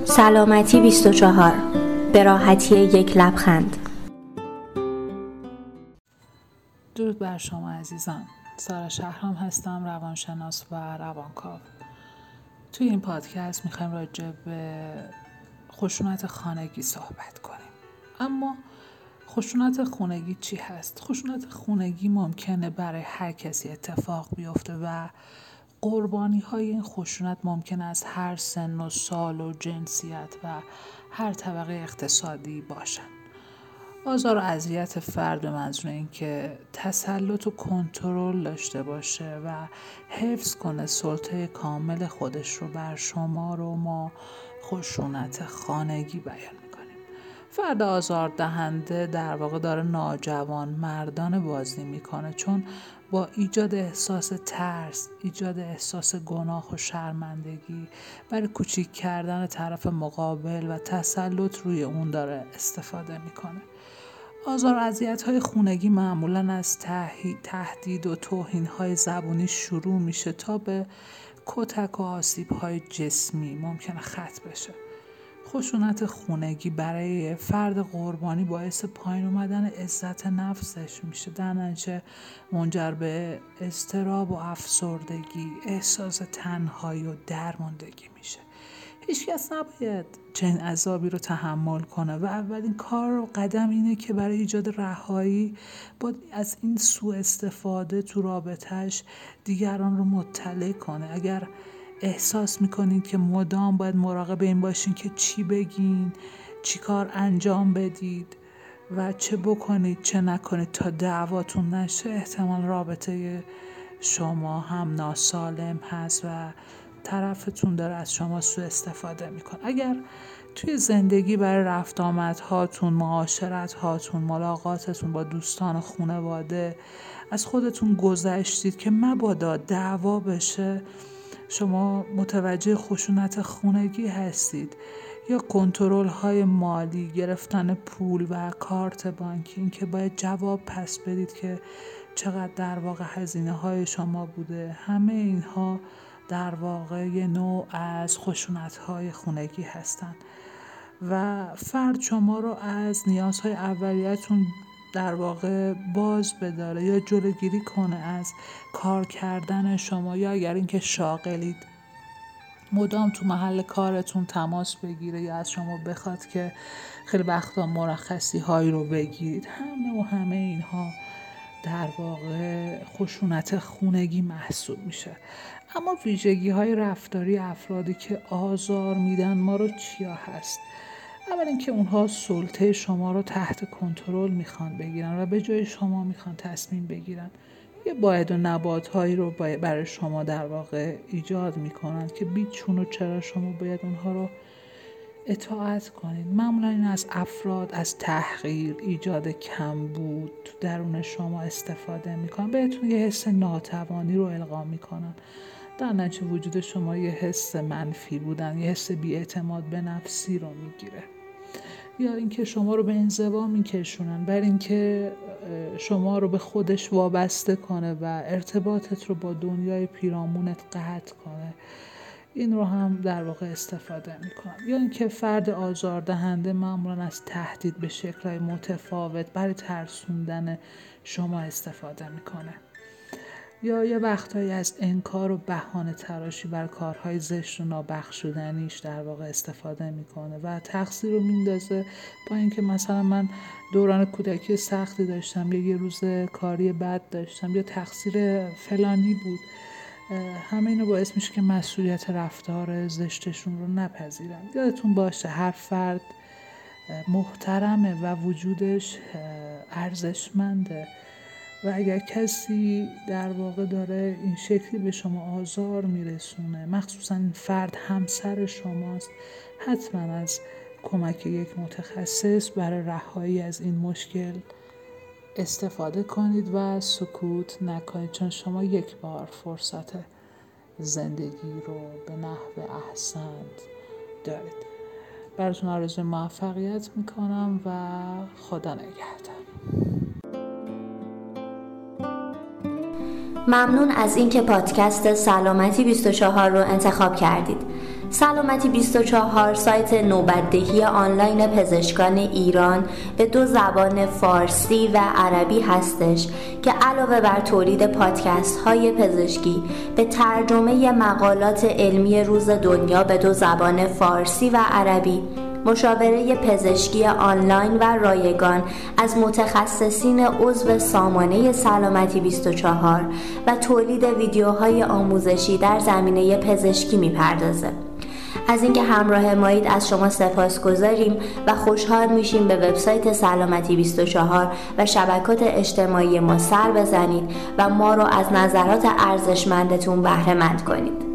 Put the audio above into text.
سلامتی 24 به راحتی یک لبخند. درود بر شما عزیزان. سارا شهرام هستم، روانشناس و روانکاو. توی این پادکست میخوایم راجع به خشونت خانگی صحبت کنیم. اما خشونت خانگی چی هست؟ خشونت خانگی ممکنه برای هر کسی اتفاق بیفته و قربانی های این خشونت ممکنه از هر سن و سال و جنسیت و هر طبقه اقتصادی باشن. آزار و اذیت فرد به منظور این که تسلط و کنترل داشته باشه و حفظ کنه سلطه کامل خودش رو بر شما رو ما خشونت خانگی بیان میکنیم. فرد آزار دهنده در واقع داره ناجوان مردانه بازی میکنه، چون با ایجاد احساس ترس، ایجاد احساس گناه و شرمندگی برای کوچیک کردن طرف مقابل و تسلط روی اون داره استفاده میکنه. آزار و اذیت‌های خانگی معمولاً از تهدید و توهین‌های زبانی شروع میشه تا به کتک و آسیب‌های جسمی ممکنه ختم بشه. خشونت خانگی برای فرد قربانی باعث پایین اومدن عزت نفسش میشه، در نتیجه منجر به اضطراب و افسردگی، احساس تنهایی و درماندگی میشه. هیچ کس نباید چنین عذابی رو تحمل کنه و اولین کار و قدم اینه که برای ایجاد رهایی از این سوء استفاده تو رابطه‌اش دیگران رو مطلع کنه. اگر احساس میکنین که مدام باید مراقب این باشین که چی بگین، چی کار انجام بدید و چه بکنید چه نکنید تا دعواتون نشه، احتمال رابطه شما هم ناسالم هست و طرفتون داره از شما سوء استفاده میکنه. اگر توی زندگی برای رفت آمد هاتون، معاشرت هاتون، ملاقاتتون با دوستان و خانواده از خودتون گذشتید که مبادا دعوا بشه، شما متوجه خشونت خانگی هستید. یا کنترل های مالی، گرفتن پول و کارت بانکی، این که باید جواب پس بدید که چقدر در واقع هزینه های شما بوده، همه اینها در واقع یه نوع از خشونت‌های خانگی هستند و فرد شما رو از نیازهای اولیه‌تون در واقع باز بداره یا جلوگیری کنه از کار کردن شما، یا اگر اینکه شاغلید مدام تو محل کارتون تماس بگیره یا از شما بخواد که خیلی وقتا مرخصی هایی رو بگیرید. همه اینها در واقع خشونت خانگی محسوب میشه. اما ویژگی های رفتاری افرادی که آزار میدن ما رو چیا هست؟ اول اینکه اونها سلطه شما رو تحت کنترل میخوان بگیرن و به جای شما میخوان تصمیم بگیرن. یه باید و نباید هایی رو برای شما در واقع ایجاد میکنن که بیچون و چرا شما باید اونها رو اطاعت کنید. معمولا این از افراد از تحقیر، ایجاد کمبود درون شما استفاده میکنن، بهتون یه حس ناتوانی رو القا میکنن، در نتیجه وجود شما یه حس منفی بودن، یه حس بی‌اعتماد به نفسی رو میگیره. یا اینکه شما رو به انزوا میکشونن بر اینکه شما رو به خودش وابسته کنه و ارتباطت رو با دنیای پیرامونت قطع کنه. این رو هم در واقع استفاده میکنن. یا اینکه فرد آزاردهنده معمولا از تهدید به شکل‌های متفاوت برای ترسوندن شما استفاده میکنه. یا یه وقتایی از انکار و بهانه تراشی بر کارهای زشت و نابخشودنیش در واقع استفاده میکنه و تقصیر رو میندازه با اینکه مثلا من دوران کودکی سختی داشتم یا یه روز کاری بد داشتم یا تقصیر فلانی بود. همه اینو باعث میشه که مسئولیت رفتار زشتشون رو نپذیرن. یادتون باشه هر فرد محترمه و وجودش ارزشمنده و اگر کسی در واقع داره این شکلی به شما آزار میرسونه، مخصوصا این فرد همسر شماست، حتما از کمک یک متخصص برای رهایی از این مشکل استفاده کنید و سکوت نکنید، چون شما یک بار فرصت زندگی رو به نحو احسن دارید. براتون آرزوی موفقیت میکنم و خدا نگهدار. ممنون از اینکه پادکست سلامتی 24 رو انتخاب کردید. سلامتی 24 سایت نوبت‌دهی آنلاین پزشکان ایران به 2 زبان فارسی و عربی هستش که علاوه بر تولید پادکست های پزشکی به ترجمه مقالات علمی روز دنیا به 2 زبان فارسی و عربی، مشاوره پزشکی آنلاین و رایگان از متخصصین عضو سامانه سلامتی 24 و تولید ویدیوهای آموزشی در زمینه پزشکی میپردازه. از اینکه همراه مایید از شما سپاسگزاریم و خوشحال میشیم به وبسایت سلامتی 24 و شبکات اجتماعی ما سر بزنید و ما رو از نظرات ارزشمندتون بهره مند کنید.